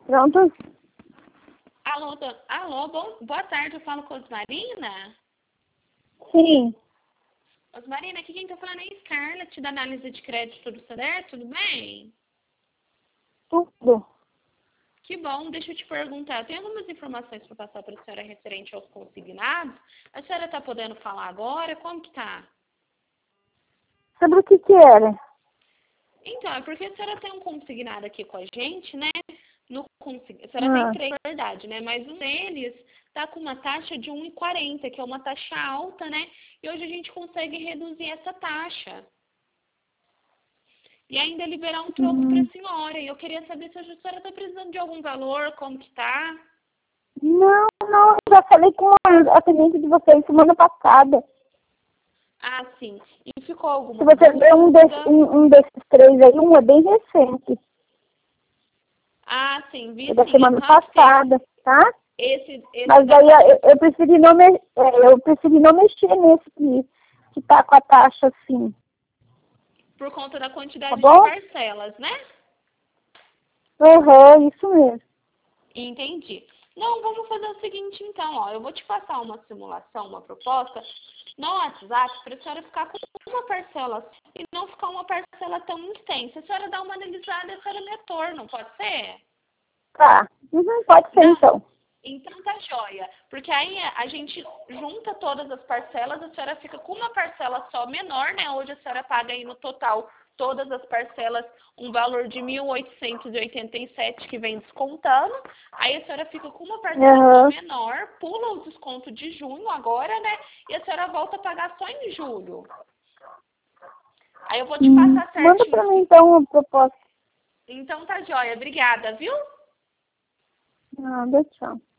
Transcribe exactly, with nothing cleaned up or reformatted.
Pronto? Alô, do... Alô, bom... boa tarde, eu falo com a Osmarina. Sim. Osmarina, aqui quem tá falando é a Scarlett, da análise de crédito do Sader, tudo bem? Tudo. Que bom, deixa eu te perguntar, tem algumas informações para passar para a senhora referente aos consignados? A senhora tá podendo falar agora? Como que tá? Sobre o que que era? Então, é porque a senhora tem um consignado aqui com a gente, né? No consign... A senhora Ah. tem três, na verdade, né? Mas um deles tá com uma taxa de um real e quarenta, que é uma taxa alta, né? E hoje a gente consegue reduzir essa taxa. E ainda liberar um troco Hum. para a senhora. E eu queria saber se a senhora está precisando de algum valor, como que tá? Não, não, eu já falei com a atendente de vocês semana passada. Ah, sim. E ficou alguma Se você vê um, dúvida? desse, um, um desses três aí, um é bem recente. Ah, sim, vi É da sim. semana Aham, passada, tá? esse, esse Mas da aí taxa, eu, eu preferi não me, é, eu preferi não mexer nesse que, que tá com a taxa assim, por conta da tá quantidade de bom? parcelas, né? Uhum, isso mesmo. Entendi. Não, vamos fazer o seguinte então, ó. Eu vou te passar uma simulação, uma proposta no WhatsApp para a senhora ficar com uma parcela e não ficar uma parcela tão extensa. A senhora dá uma analisada e a senhora me retorna, pode ser? Tá. Uhum, pode ser Não. então. Então tá joia. Porque aí a gente junta todas as parcelas, a senhora fica com uma parcela só menor, né? Hoje a senhora paga aí no total todas as parcelas um valor de mil oitocentos e oitenta e sete que vem descontando. Aí a senhora fica com uma parcela só Uhum. menor, pula o desconto de junho agora, né? E a senhora volta a pagar só em julho. Aí eu vou te Hum, passar manda certinho. pra mim então uma proposta. Então tá joia. Obrigada, viu? Nada, tchau.